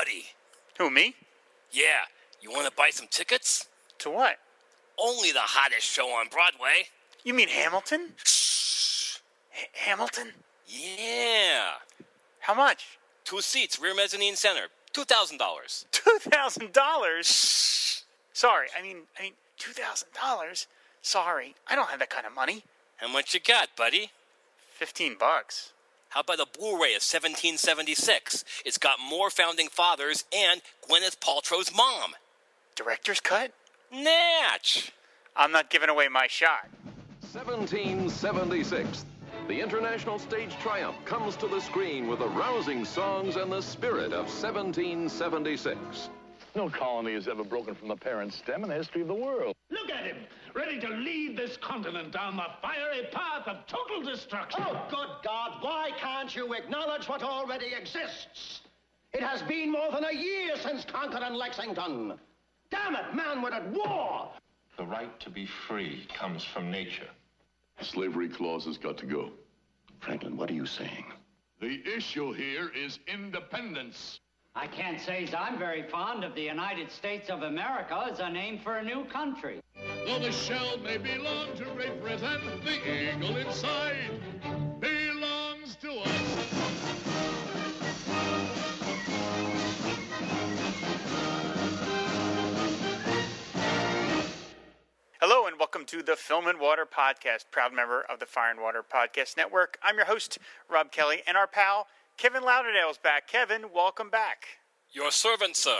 buddy. Who, me? Yeah, you want to buy some tickets? To what? Only the hottest show on Broadway. You mean Hamilton? Shh. Hamilton? Yeah. How much? 2 seats, rear mezzanine center. $2,000. $2,000? Sorry, I mean, $2,000? Sorry, I don't have that kind of money. How much you got, buddy? $15. How about a Blu-ray of 1776? It's got more founding fathers and Gwyneth Paltrow's mom. Director's cut? Natch. I'm not giving away my shot. 1776. The international stage triumph comes to the screen with the rousing songs and the spirit of 1776. No colony has ever broken from the parent stem in the history of the world. Look at him, ready to lead this continent down the fiery path of total destruction. Oh, good God, why can't you acknowledge what already exists? It has been more than a year since Concord and Lexington. Damn it, man, we're at war. The right to be free comes from nature. Slavery clause has got to go. Franklin, what are you saying? The issue here is independence. I can't say I'm very fond of the United States of America as a name for a new country. Though the shell may belong to Great Britain, the eagle inside belongs to us. Hello and welcome to the Film and Water Podcast, proud member of the Fire and Water Podcast Network. I'm your host, Rob Kelly, and our pal, Kevin Lauderdale's back. Kevin, welcome back. Your servant, sir.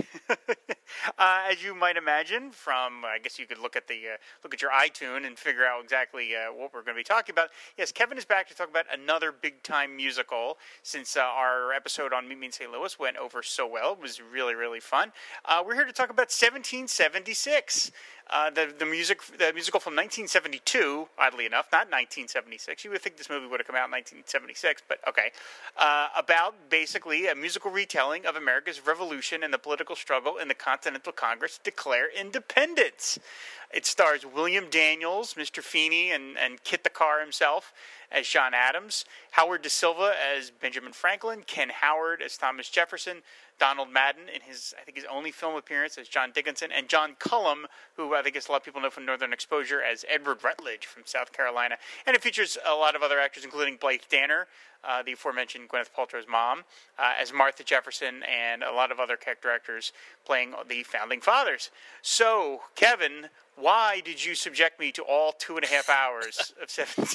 As you might imagine from, I guess you could look at your iTunes and figure out exactly what we're going to be talking about. Yes, Kevin is back to talk about another big-time musical since our episode on Meet Me in St. Louis went over so well. It was really, really fun. We're here to talk about 1776. The musical from 1972, oddly enough, not 1976. You would think this movie would have come out in 1976, but okay. About basically a musical retelling of America's revolution and the political struggle in the Continental Congress to declare independence. It stars William Daniels, Mr. Feeney, and Kit the Car himself as John Adams, Howard Da Silva as Benjamin Franklin, Ken Howard as Thomas Jefferson, Donald Madden in his only film appearance as John Dickinson, and John Cullum, who I think a lot of people know from Northern Exposure as Edward Rutledge from South Carolina. And it features a lot of other actors, including Blythe Danner, the aforementioned Gwyneth Paltrow's mom, as Martha Jefferson, and a lot of other character actors playing the Founding Fathers. So, Kevin, why did you subject me to all 2.5 hours of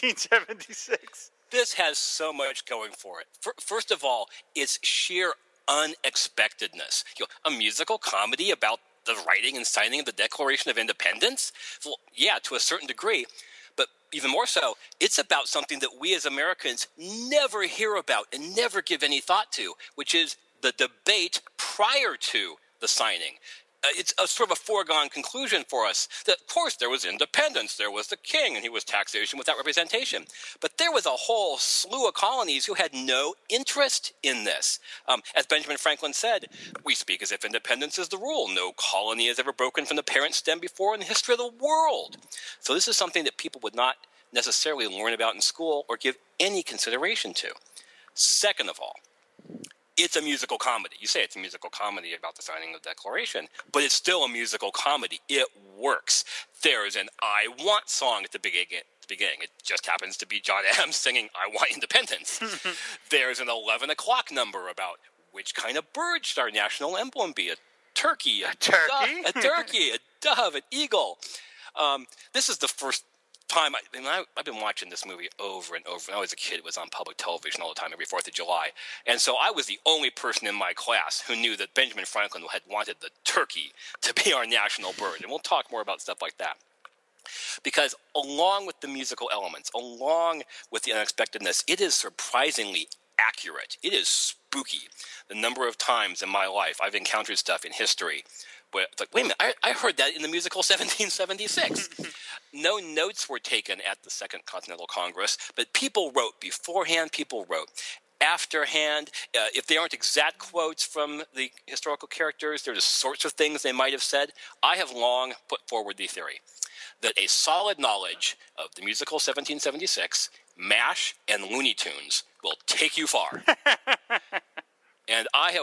1776? This has so much going for it. First of all, it's sheer unexpectedness. A musical comedy about the writing and signing of the Declaration of Independence? Well, yeah, to a certain degree. But even more so, it's about something that we as Americans never hear about and never give any thought to, which is the debate prior to the signing. It's a sort of a foregone conclusion for us that, of course, there was independence, there was the king, and he was taxation without representation. But there was a whole slew of colonies who had no interest in this. As Benjamin Franklin said, we speak as if independence is the rule. No colony has ever broken from the parent stem before in the history of the world. So this is something that people would not necessarily learn about in school or give any consideration to. Second of all, it's a musical comedy. You say it's a musical comedy about the signing of the Declaration, but it's still a musical comedy. It works. There's an I Want song at the beginning. It just happens to be John Adams singing I Want Independence. There's an 11 o'clock number about which kind of bird should our national emblem be. A turkey. A turkey? A turkey, a dove, an eagle. This is the first time I've been watching this movie over and over. When I was a kid, it was on public television all the time, every 4th of July. And so I was the only person in my class who knew that Benjamin Franklin had wanted the turkey to be our national bird. And we'll talk more about stuff like that. Because along with the musical elements, along with the unexpectedness, it is surprisingly accurate. It is spooky. The number of times in my life I've encountered stuff in history where it's like, wait a minute, I heard that in the musical 1776. No notes were taken at the Second Continental Congress, but people wrote beforehand, people wrote afterhand. If they aren't exact quotes from the historical characters, they're the sorts of things they might have said. I have long put forward the theory that a solid knowledge of the musical 1776, MASH, and Looney Tunes will take you far. And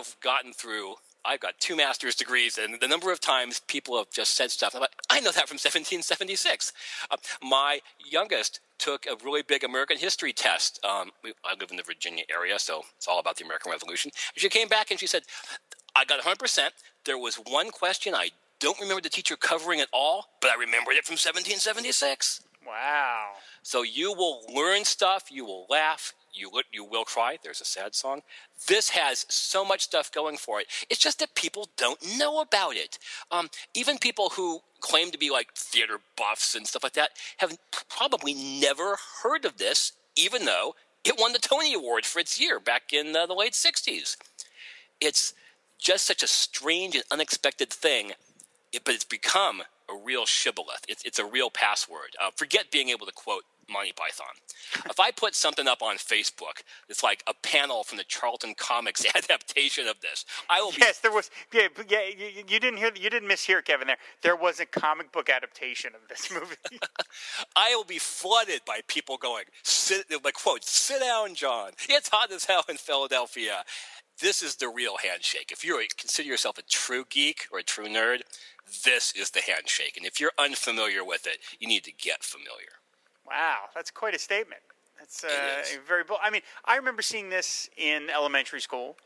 I've got 2 master's degrees, and the number of times people have just said stuff, I'm like, I know that from 1776. My youngest took a really big American history test. I live in the Virginia area, so it's all about the American Revolution. And she came back and she said, I got 100%. There was one question I don't remember the teacher covering at all, but I remembered it from 1776. Wow. So you will learn stuff, you will laugh, you will cry. There's a sad song. This has so much stuff going for it. It's just that people don't know about it. Even people who claim to be like theater buffs and stuff like that have probably never heard of this, even though it won the Tony Award for its year back in the late 60s. It's just such a strange and unexpected thing, but it's become a real shibboleth. It's a real password. Forget being able to quote Monty Python. If I put something up on Facebook, it's like a panel from the Charlton Comics adaptation of this. I will. Yes, there was. Yeah. You didn't hear. You didn't mishear, Kevin. There was a comic book adaptation of this movie. I will be flooded by people going, "Sit down, John. It's hot as hell in Philadelphia." This is the real handshake. If you consider yourself a true geek or a true nerd, this is the handshake. And if you're unfamiliar with it, you need to get familiar. Wow, that's quite a statement. That's very bold. I mean, I remember seeing this in elementary school,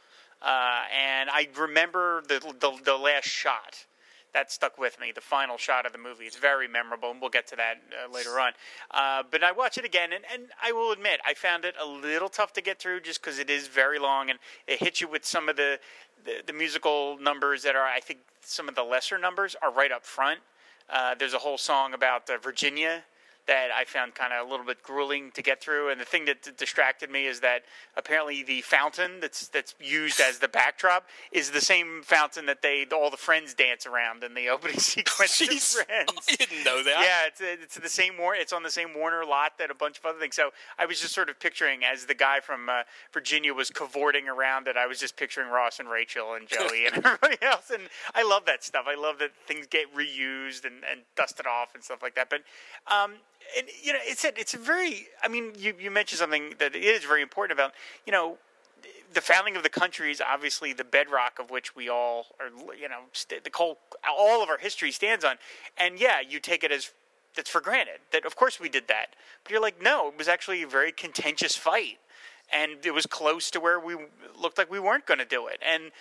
and I remember the last shot. That stuck with me, the final shot of the movie. It's very memorable, and we'll get to that later on. But I watched it again, and I will admit, I found it a little tough to get through just because it is very long, and it hits you with some of the musical numbers that are, I think, some of the lesser numbers are right up front. There's a whole song about Virginia that I found kind of a little bit grueling to get through. And the thing that distracted me is that apparently the fountain that's used as the backdrop is the same fountain that all the friends dance around in the opening sequence of Friends. I didn't know that. Yeah, it's the same it's on the same Warner lot that a bunch of other things. So I was just sort of picturing, as the guy from Virginia was cavorting around it, I was just picturing Ross and Rachel and Joey and everybody else. And I love that stuff. I love that things get reused and dusted off and stuff like that. But and it's a very. I mean, you mentioned something that is very important about the founding of the country is obviously the bedrock of which we all are. All of our history stands on, and yeah, you take it as that's for granted that of course we did that, but you're like, no, it was actually a very contentious fight, and it was close to where we looked like we weren't going to do it, and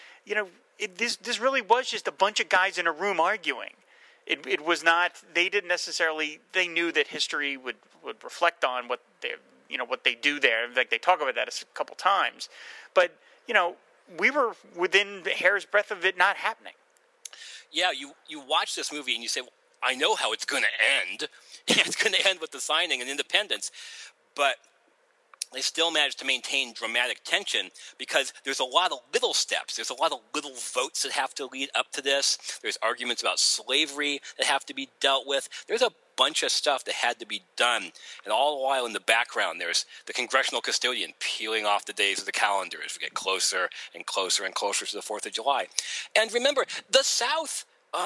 this really was just a bunch of guys in a room arguing. It was not. They didn't necessarily. They knew that history would reflect on what they do there. Like they talk about that a couple times, but we were within a hair's breadth of it not happening. Yeah, you watch this movie and you say, well, I know how it's going to end. It's going to end with the signing and independence, but they still managed to maintain dramatic tension because there's a lot of little steps. There's a lot of little votes that have to lead up to this. There's arguments about slavery that have to be dealt with. There's a bunch of stuff that had to be done. And all the while in the background, there's the congressional custodian peeling off the days of the calendar as we get closer and closer and closer to the 4th of July. And remember, the South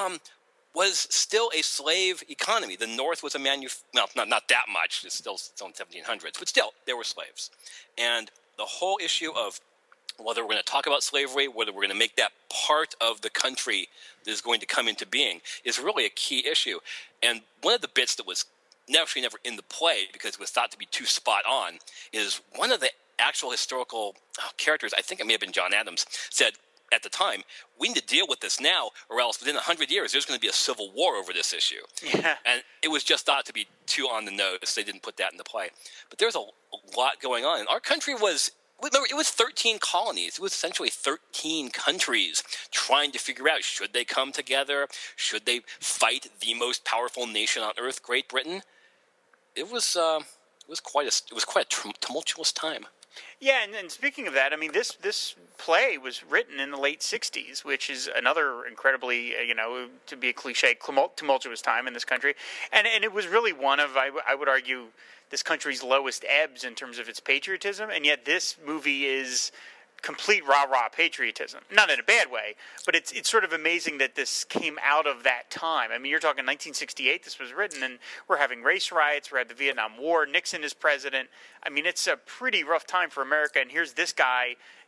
was still a slave economy. The North was not that much. It's still in the 1700s, but still, there were slaves. And the whole issue of whether we're going to talk about slavery, whether we're going to make that part of the country that is going to come into being, is really a key issue. And one of the bits that was actually never in the play because it was thought to be too spot on is one of the actual historical characters, I think it may have been John Adams, said, at the time, we need to deal with this now, or else within 100 years, there's going to be a civil war over this issue. Yeah. And it was just thought to be too on the nose. They didn't put that in the play. But there's a lot going on. And our country was, remember, it was 13 colonies. It was essentially 13 countries trying to figure out, should they come together? Should they fight the most powerful nation on earth, Great Britain? It was quite a tumultuous time. Yeah, and speaking of that, I mean, this play was written in the late 60s, which is another incredibly, to be a cliche, tumultuous time in this country. And it was really one of, I would argue, this country's lowest ebbs in terms of its patriotism. And yet this movie is complete rah-rah patriotism. Not in a bad way, but it's sort of amazing that this came out of that time. I mean, you're talking 1968, this was written, and we're having race riots, we're at the Vietnam War, Nixon is president. I mean, it's a pretty rough time for America, and here's this guy,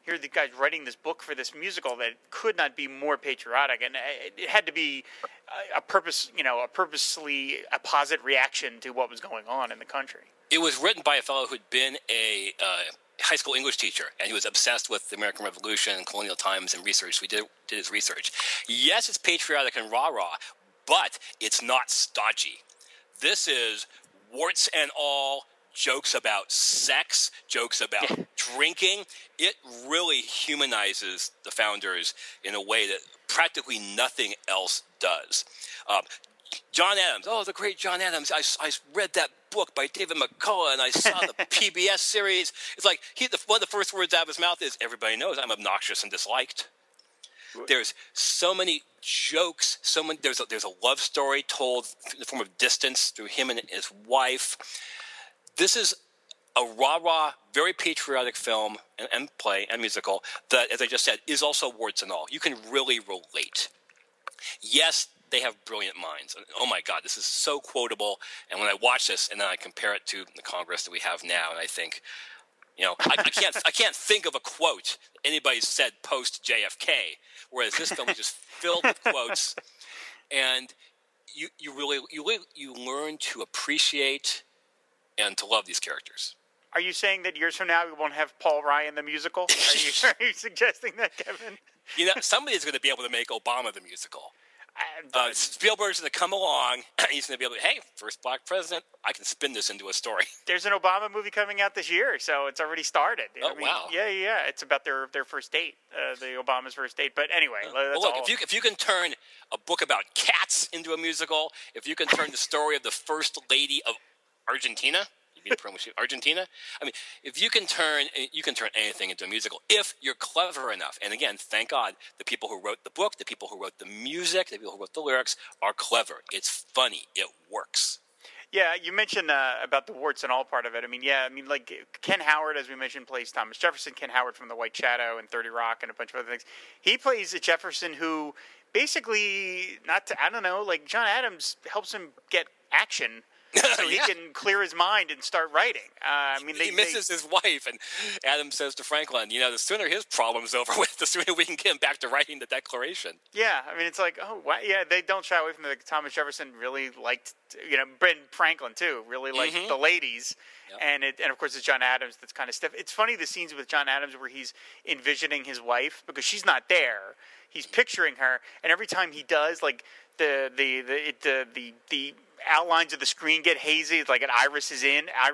here are the guys writing this book for this musical that could not be more patriotic, and it had to be a purposely opposite reaction to what was going on in the country. It was written by a fellow who'd been a high school English teacher, and he was obsessed with the American Revolution and colonial times and research. So he did his research. Yes, it's patriotic and rah-rah, but it's not stodgy. This is warts and all, jokes about sex, jokes about drinking. It really humanizes the founders in a way that practically nothing else does. John Adams, the great John Adams. I read that book by David McCullough, and I saw the PBS series. It's like one of the first words out of his mouth is, everybody knows I'm obnoxious and disliked. There's so many jokes. There's a love story told in the form of distance through him and his wife. This is a rah-rah, very patriotic film and play and musical that, as I just said, is also warts and all. You can really relate. Yes, they have brilliant minds. Oh my God, this is so quotable. And when I watch this and then I compare it to the Congress that we have now, and I think, I can't think of a quote anybody said post JFK, whereas this film is just filled with quotes, and you learn to appreciate and to love these characters. Are you saying that years from now we won't have Paul Ryan the musical? Are you suggesting that, Kevin? Somebody's going to be able to make Obama the musical. Spielberg's going to come along, and he's going to be able to, hey, first black president, I can spin this into a story. There's an Obama movie coming out this year, so it's already started. Wow. Yeah. It's about their first date, the Obama's first date. But anyway, that's look, if you can turn a book about cats into a musical, if you can turn the story of the first lady of Argentina, I mean, if you can turn anything into a musical if you're clever enough. And again, thank God, the people who wrote the book, the people who wrote the music, the people who wrote the lyrics are clever. It's funny. It works. Yeah, you mentioned about the warts and all part of it. Like Ken Howard, as we mentioned, plays Thomas Jefferson. Ken Howard from The White Shadow and 30 Rock and a bunch of other things. He plays a Jefferson who basically, like John Adams helps him get action so he can clear his mind and start writing. He misses his wife, and Adams says to Franklin, the sooner his problem's over with, the sooner we can get him back to writing the Declaration. Yeah, it's like, they don't shy away from the Thomas Jefferson really liked, Ben Franklin too, really liked the ladies. Yep. And of course it's John Adams that's kind of stiff. It's funny, the scenes with John Adams where he's envisioning his wife because she's not there. He's picturing her, and every time he does, like the outlines of the screen get hazy. It's like an iris is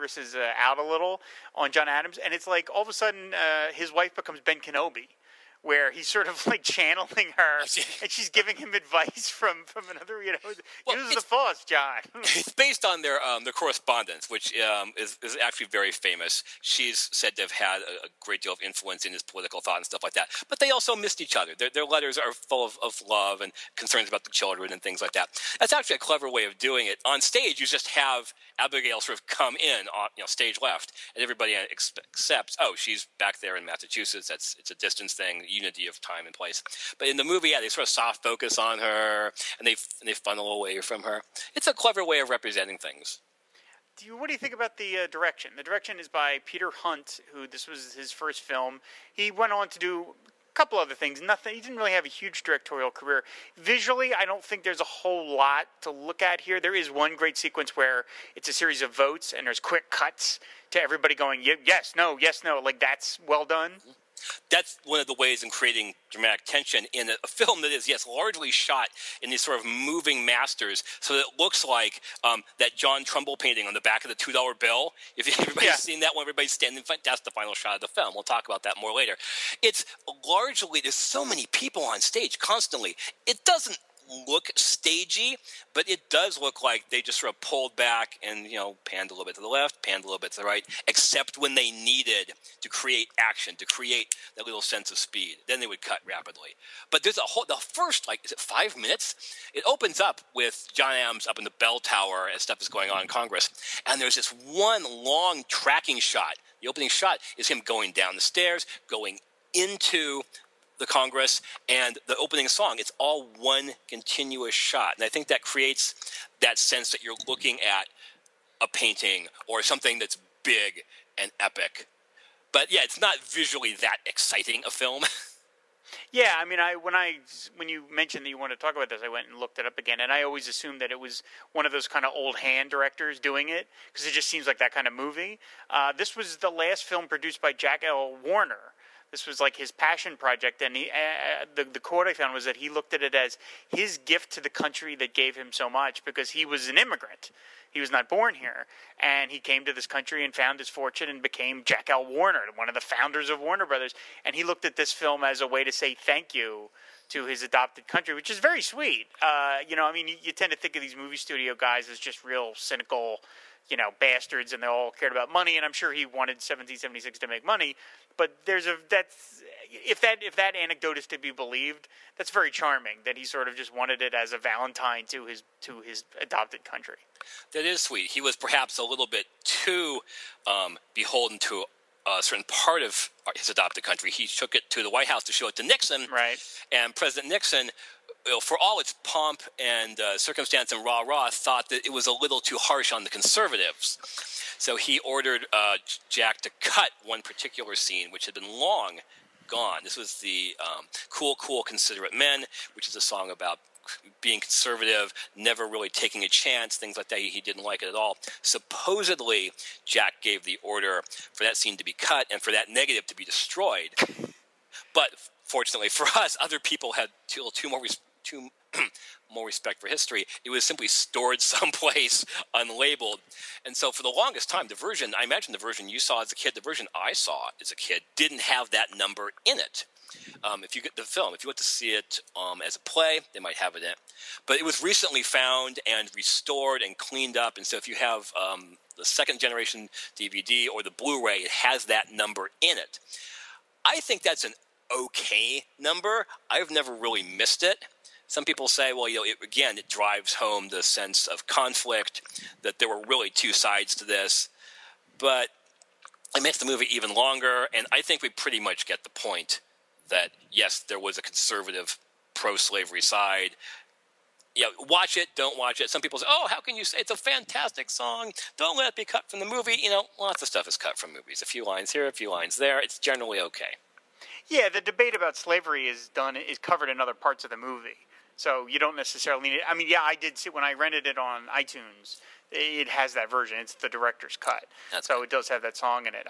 out a little on John Adams, and it's like all of a sudden his wife becomes Ben Kenobi, where he's sort of like channeling her, and she's giving him advice from another, use the Force, John. It's based on their correspondence, which is actually very famous. She's said to have had a great deal of influence in his political thought and stuff like that. But they also missed each other. Their letters are full of love and concerns about the children and things like that. That's actually a clever way of doing it. On stage, you just have Abigail sort of come in on stage left, and everybody accepts, she's back there in Massachusetts. It's a distance thing, unity of time and place. But in the movie, they sort of soft focus on her, and they funnel away from her. It's a clever way of representing things. What do you think about the direction? The direction is by Peter Hunt, who this was his first film. He went on to do a couple other things. He didn't really have a huge directorial career. Visually, I don't think there's a whole lot to look at here. There is one great sequence where it's a series of votes, and there's quick cuts to everybody going, yes, no, like that's well done. That's one of the ways in creating dramatic tension in a film that is, largely shot in these sort of moving masters, so that it looks like that John Trumbull painting on the back of the $2 bill. If everybody's seen that one, everybody's standing in front, that's the final shot of the film. We'll talk about that more later. It's largely, there's so many people on stage constantly. It doesn't look stagey, but it does look like they just sort of pulled back and panned a little bit to the left, panned a little bit to the right, except when they needed to create action, to create that little sense of speed. Then they would cut rapidly. But there's the first, is it 5 minutes? It opens up with John Adams up in the bell tower as stuff is going on in Congress, and there's this one long tracking shot. The opening shot is him going down the stairs, going into the Congress, and the opening song. It's all one continuous shot. And I think that creates that sense that you're looking at a painting or something that's big and epic. But yeah, it's not visually that exciting a film. Yeah, I mean, when you mentioned that you wanted to talk about this, I went and looked it up again, and I always assumed that it was one of those kind of old hand directors doing it, because it just seems like that kind of movie. This was the last film produced by Jack L. Warner. This was like his passion project, and the quote I found was that he looked at it as his gift to the country that gave him so much, because he was an immigrant. He was not born here, and he came to this country and found his fortune and became Jack L. Warner, one of the founders of Warner Brothers. And he looked at this film as a way to say thank you to his adopted country, which is very sweet. You tend to think of these movie studio guys as just real cynical, bastards, and they all cared about money. And I'm sure he wanted 1776 to make money. But if that anecdote is to be believed, that's very charming. That he sort of just wanted it as a Valentine to his adopted country. That is sweet. He was perhaps a little bit too beholden to a certain part of his adopted country. He took it to the White House to show it to Nixon, right? And President Nixon, for all its pomp and circumstance and rah-rah, thought that it was a little too harsh on the conservatives. So he ordered Jack to cut one particular scene, which had been long gone. This was the Cool, Cool, Considerate Men, which is a song about being conservative, never really taking a chance, things like that. He didn't like it at all. Supposedly, Jack gave the order for that scene to be cut and for that negative to be destroyed. But fortunately for us, other people had too more respect for history. It was simply stored someplace unlabeled. And so for the longest time, I imagine the version you saw as a kid, the version I saw as a kid, didn't have that number in it. If you get the film, if you went to see it as a play, they might have it in. But it was recently found and restored and cleaned up. And so if you have the second generation DVD or the Blu-ray, it has that number in it. I think that's an okay number. I've never really missed it. Some people say, well, it drives home the sense of conflict, that there were really two sides to this. But it makes the movie even longer, and I think we pretty much get the point that, yes, there was a conservative pro-slavery side. Watch it, don't watch it. Some people say, oh, how can you say it's a fantastic song? Don't let it be cut from the movie. Lots of stuff is cut from movies. A few lines here, a few lines there. It's generally okay. Yeah, the debate about slavery is covered in other parts of the movie. So you don't necessarily need it. I mean, yeah, I did see when I rented it on iTunes. It has that version. It's the director's cut. It does have that song in it.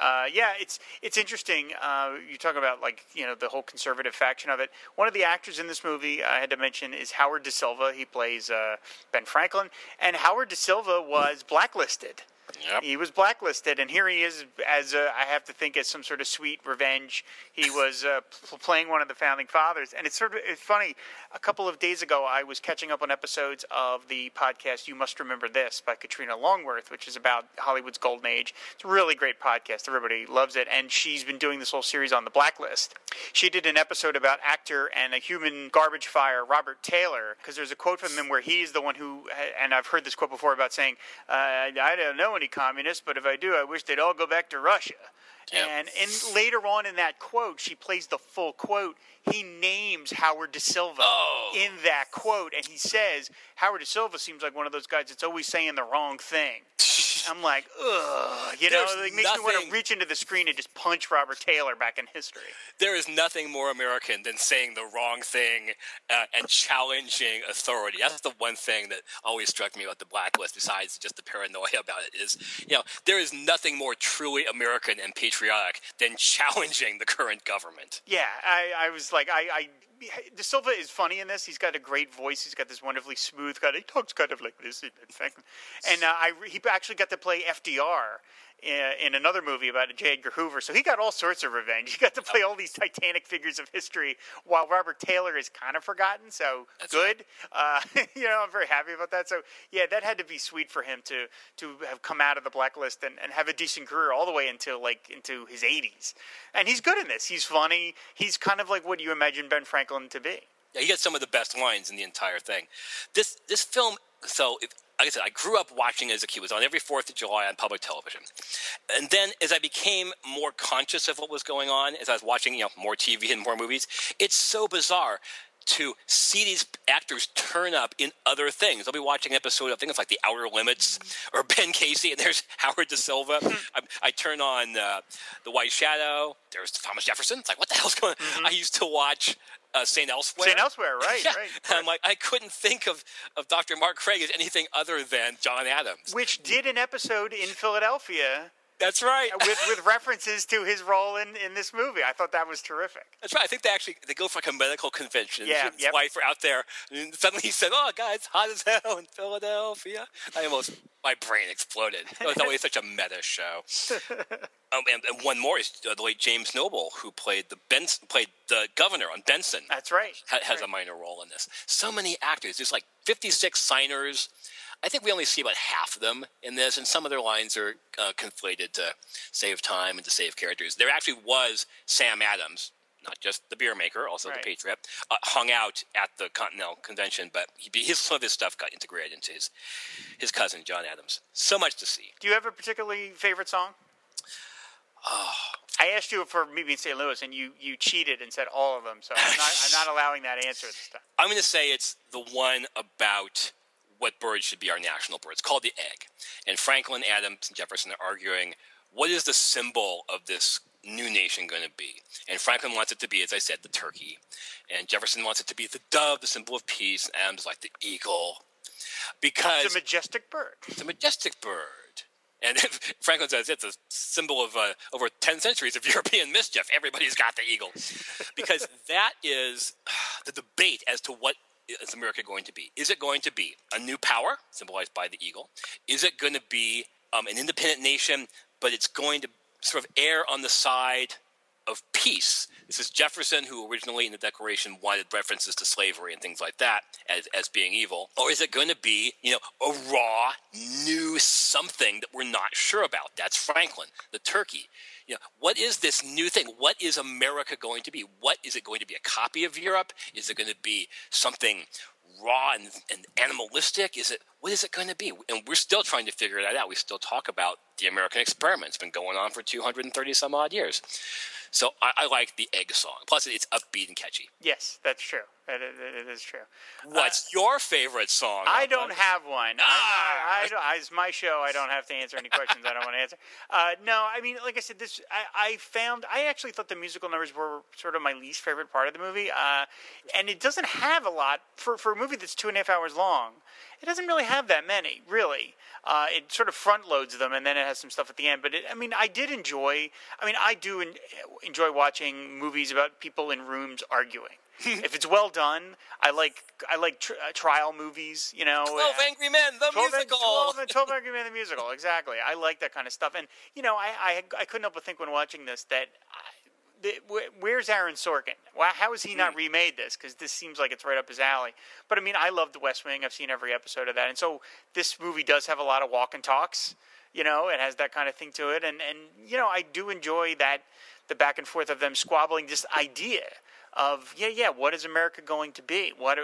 It's interesting. You talk about the whole conservative faction of it. One of the actors in this movie I had to mention is Howard Da Silva. He plays Ben Franklin, and Howard Da Silva was blacklisted. Yep. He was blacklisted, and here he is as I have to think as some sort of sweet revenge. He was playing one of the founding fathers, and it's funny. A couple of days ago, I was catching up on episodes of the podcast "You Must Remember This" by Katrina Longworth, which is about Hollywood's golden age. It's a really great podcast. Everybody loves it, and she's been doing this whole series on the Blacklist. She did an episode about actor and a human garbage fire, Robert Taylor, because there's a quote from him where he is the one who, and I've heard this quote before about saying, I don't know any communists, but if I do, I wish they'd all go back to Russia. Yep. And later on in that quote, she plays the full quote. He names Howard Da Silva in that quote, and he says, Howard Da Silva seems like one of those guys that's always saying the wrong thing. I'm like, ugh. It makes me want to reach into the screen and just punch Robert Taylor back in history. There is nothing more American than saying the wrong thing and challenging authority. That's the one thing that always struck me about the Blacklist, besides just the paranoia about it, is, there is nothing more truly American and patriotic than challenging the current government. Yeah, I was like, Da Silva is funny in this. He's got a great voice. He's got this wonderfully smooth kind of, he talks kind of like this, in fact. And he actually got to play FDR in another movie about J. Edgar Hoover. So he got all sorts of revenge. He got to play all these titanic figures of history while Robert Taylor is kind of forgotten. So that's good. Right. I'm very happy about that. So, yeah, that had to be sweet for him to have come out of the Blacklist and have a decent career all the way into his 80s. And he's good in this. He's funny. He's kind of like what you imagine Ben Franklin to be. Yeah, he got some of the best lines in the entire thing. This film, like I said, I grew up watching it as a kid. It was on every 4th of July on public television. And then as I became more conscious of what was going on, as I was watching more TV and more movies, it's so bizarre. to see these actors turn up in other things. I'll be watching an episode of things like The Outer Limits or Ben Casey, and there's Howard Da Silva. I turn on The White Shadow. There's Thomas Jefferson. It's like, what the hell's going on? I used to watch St. Elsewhere. St. Elsewhere, right, Yeah. right. And I'm like, I couldn't think of Dr. Mark Craig as anything other than John Adams. Which did an episode in Philadelphia. That's right. with references to his role in this movie. I thought that was terrific. That's right. I think they go for like a medical convention. Yeah, His wife are out there, and suddenly he said, "Oh, God, it's hot as hell in Philadelphia." My brain exploded. It was always such a meta show. And one more is the late James Noble, who played the governor on Benson. That's right. Has a minor role in this. So many actors. There's like 56 signers. I think we only see about half of them in this, and some of their lines are conflated to save time and to save characters. There actually was Sam Adams, not just the beer maker, also the Patriot, hung out at the Continental Convention, but some of his stuff got integrated into his cousin, John Adams. So much to see. Do you have a particularly favorite song? I asked you for maybe in St. Louis, and you cheated and said all of them, so I'm not allowing that answer this time. I'm going to say it's the one about what bird should be our national bird. It's called the egg. And Franklin, Adams, and Jefferson are arguing, what is the symbol of this new nation going to be? And Franklin wants it to be, as I said, the turkey. And Jefferson wants it to be the dove, the symbol of peace. And Adams like the eagle. Because it's a majestic bird. It's a majestic bird. And Franklin says it's a symbol of over 10 centuries of European mischief. Everybody's got the eagle. Because that is the debate as to what is America going to be? Is it going to be a new power, symbolized by the eagle? Is it going to be an independent nation, but it's going to sort of err on the side of peace? This is Jefferson, who originally in the Declaration wanted references to slavery and things like that as being evil. Or is it going to be, a raw, new something that we're not sure about? That's Franklin, the turkey. What is this new thing? What is America going to be? What is it going to be? A copy of Europe? Is it going to be something raw and animalistic? What is it going to be? And we're still trying to figure that out. We still talk about the American experiment. It's been going on for 230 some odd years. So I like the egg song. Plus, it's upbeat and catchy. Yes, that's true. It is true. What's your favorite song? I don't have one. It's my show. I don't have to answer any questions I don't want to answer. No, I mean, like I said, I actually thought the musical numbers were sort of my least favorite part of the movie. And it doesn't have a lot. For a movie that's 2.5 hours long, it doesn't really have that many, really. It sort of front loads them, and then it has some stuff at the end. But I do enjoy watching movies about people in rooms arguing. If it's well done, I like trial movies. 12 Angry Men, the musical. 12 Angry Men, the musical. Exactly. I like that kind of stuff. And I couldn't help but think when watching this that. Where's Aaron Sorkin? How has he not remade this? Because this seems like it's right up his alley. But I love The West Wing. I've seen every episode of that. And so this movie does have a lot of walk and talks. It has that kind of thing to it. And I do enjoy that, the back and forth of them squabbling this idea of, what is America going to be? We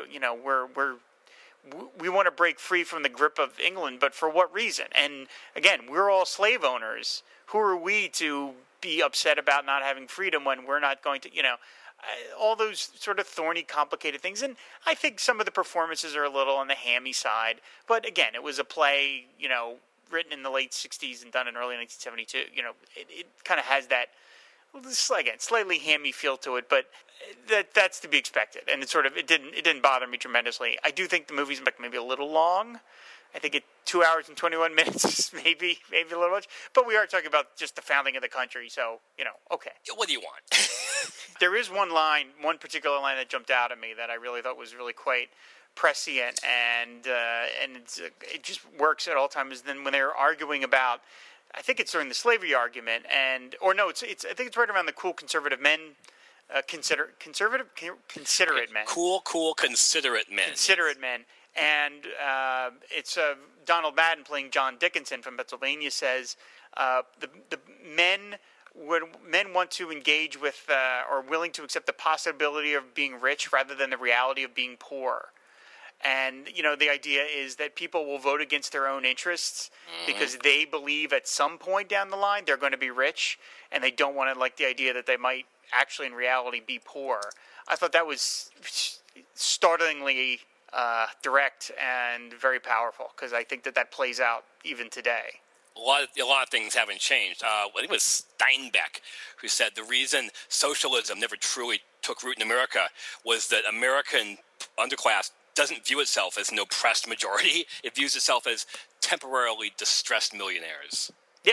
want to break free from the grip of England, but for what reason? And again, we're all slave owners. Who are we to be upset about not having freedom when we're not going to, all those sort of thorny, complicated things. And I think some of the performances are a little on the hammy side. But again, it was a play, written in the late 60s and done in early 1972. It kind of has that, again, slightly hammy feel to it, but that's to be expected. And it didn't bother me tremendously. I do think the movie's maybe a little long. I think 2 hours and 21 minutes is maybe a little much. But we are talking about just the founding of the country, so, okay. What do you want? There is one particular line that jumped out at me that I really thought was really quite prescient, and it just works at all times. Then when they're arguing about, I think it's during the slavery argument, I think it's right around the cool conservative men. Considerate men. Cool, considerate men. Considerate men. And it's Donald Madden playing John Dickinson from Pennsylvania says the men want to engage with or willing to accept the possibility of being rich rather than the reality of being poor. And, the idea is that people will vote against their own interests because they believe at some point down the line they're going to be rich, and they don't want to like the idea that they might actually in reality be poor. I thought that was startlingly direct and very powerful, because I think that plays out even today. A lot of things haven't changed. I think it was Steinbeck who said the reason socialism never truly took root in America was that American underclass doesn't view itself as an oppressed majority. It views itself as temporarily distressed millionaires. Yeah.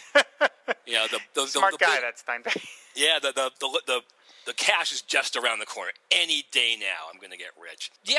The smart guy, that's Steinbeck. Yeah, the cash is just around the corner. Any day now, I'm going to get rich. Yeah,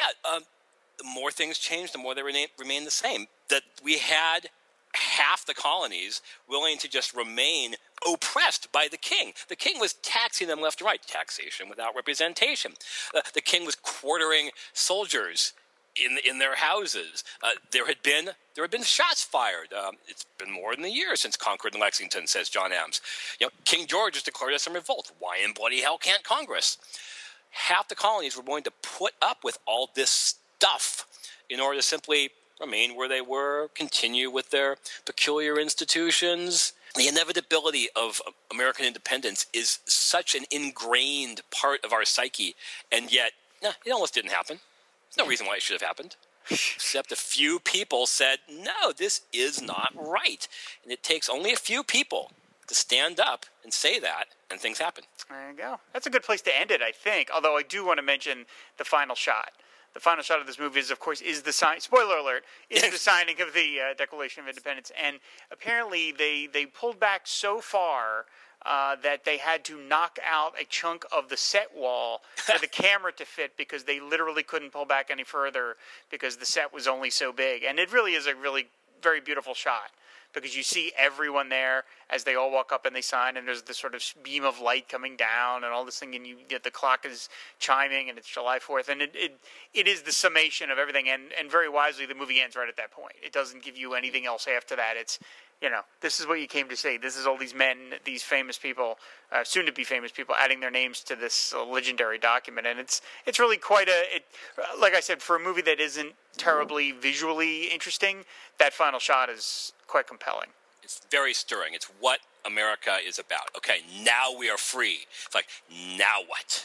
the more things change, the more they remain the same. That we had half the colonies willing to just remain oppressed by the king. The king was taxing them left and right. Taxation without representation. The king was quartering soldiers in their houses. There had been shots fired. It's been more than a year since Concord and Lexington, says John Adams. King George has declared us in revolt. Why in bloody hell can't Congress? Half the colonies were willing to put up with all this stuff in order to simply remain where they were, continue with their peculiar institutions. The inevitability of American independence is such an ingrained part of our psyche, and yet, it almost didn't happen. There's no reason why it should have happened, except a few people said, no, this is not right. And it takes only a few people to stand up and say that, and things happen. There you go. That's a good place to end it, I think, although I do want to mention the final shot. The final shot of this movie is, of course, the spoiler alert, is the signing of the Declaration of Independence. And apparently they pulled back so far that they had to knock out a chunk of the set wall for the camera to fit, because they literally couldn't pull back any further because the set was only so big. And it really is a really very beautiful shot, because you see everyone there as they all walk up and they sign, and there's this sort of beam of light coming down and all this thing, and you get the clock is chiming, and it's July 4th, and it is the summation of everything, and very wisely the movie ends right at that point. It doesn't give you anything else after that. It's, this is what you came to see. This is all these men, these famous people, soon-to-be famous people, adding their names to this legendary document, and it's really quite like I said, for a movie that isn't terribly visually interesting, that final shot is quite compelling. It's very stirring. It's what America is about. Okay, now we are free. It's like, now what?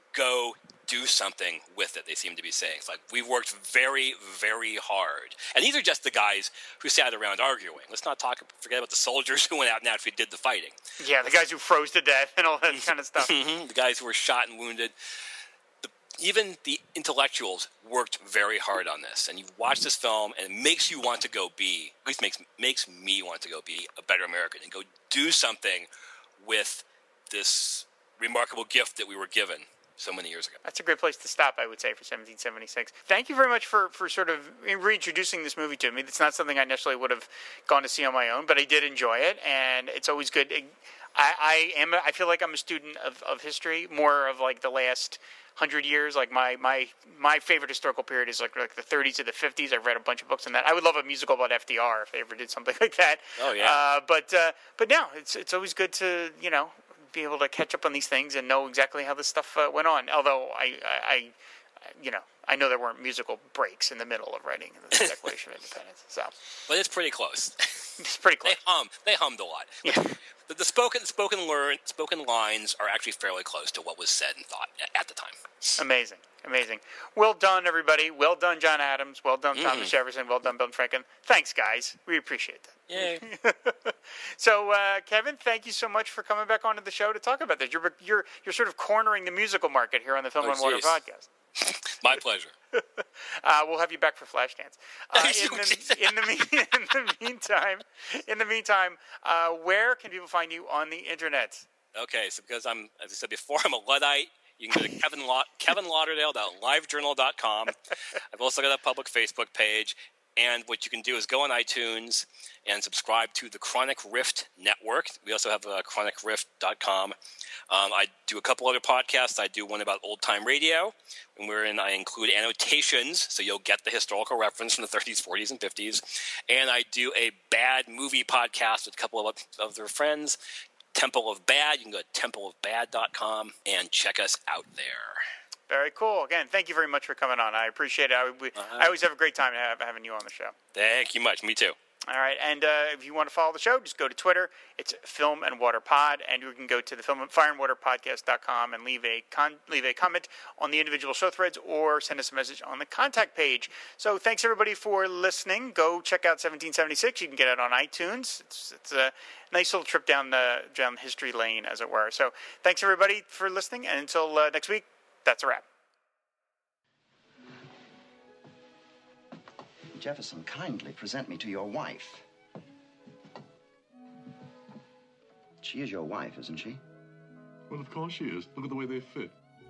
Go do something with it, they seem to be saying. It's like, we've worked very, very hard. And these are just the guys who sat around arguing. Let's not forget about the soldiers who went out and actually did the fighting. Yeah, the guys who froze to death and all that kind of stuff. The guys who were shot and wounded. Even the intellectuals worked very hard on this. And you watch this film, and it makes you want to go be, at least makes me want to go be a better American and go do something with this remarkable gift that we were given so many years ago. That's a great place to stop, I would say, for 1776. Thank you very much for sort of reintroducing this movie to me. It's not something I necessarily would have gone to see on my own, but I did enjoy it, and it's always good. I feel like I'm a student of history, more of like the last 100 years. Like my favorite historical period is like the 30s to the 50s. I've read a bunch of books on that. I would love a musical about FDR if they ever did something like that. Oh yeah. But no, it's always good to be able to catch up on these things and know exactly how this stuff went on. Although I know there weren't musical breaks in the middle of writing the Declaration of Independence. So, but it's pretty close. It's pretty close. They hummed a lot. Yeah. The spoken lines are actually fairly close to what was said and thought at the time. Amazing. Well done, everybody. Well done, John Adams. Well done, Thomas Jefferson. Well done, Bill Franklin. Thanks, guys. We appreciate that. Yay. So, Kevin, thank you so much for coming back onto the show to talk about this. You're sort of cornering the musical market here on the Film and Water podcast. My pleasure. We'll have you back for Flashdance. In the meantime, where can people find you on the internet? Okay, so because as I said before, I'm a Luddite. You can go to kevinlauderdale.livejournal.com. I've also got a public Facebook page. And what you can do is go on iTunes and subscribe to the Chronic Rift Network. We also have chronicrift.com. I do a couple other podcasts. I do one about old-time radio, wherein I include annotations, so you'll get the historical reference from the 30s, 40s, and 50s. And I do a bad movie podcast with a couple of other friends, Temple of Bad. You can go to templeofbad.com and check us out there. Very cool. Again, thank you very much for coming on. I appreciate it. I always have a great time having you on the show. Thank you much. Me too. All right, and if you want to follow the show, just go to Twitter. It's Film and Water Pod, and you can go to the fireandwaterpodcast.com and leave a comment on the individual show threads or send us a message on the contact page. So thanks, everybody, for listening. Go check out 1776. You can get it on iTunes. It's a nice little trip down history lane, as it were. So thanks, everybody, for listening, and until next week, that's a wrap. Jefferson, kindly present me to your wife. She is your wife, isn't she? Well, of course she is. Look at the way they fit.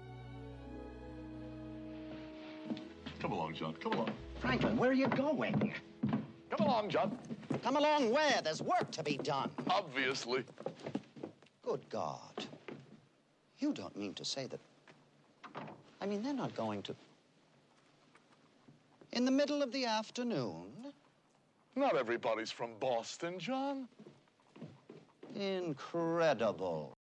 Come along, John. Come along. Franklin, where are you going? Come along, John. Come along where? There's work to be done. Obviously. Good God. You don't mean to say that... I mean, they're not going to... In the middle of the afternoon? Not everybody's from Boston, John. Incredible.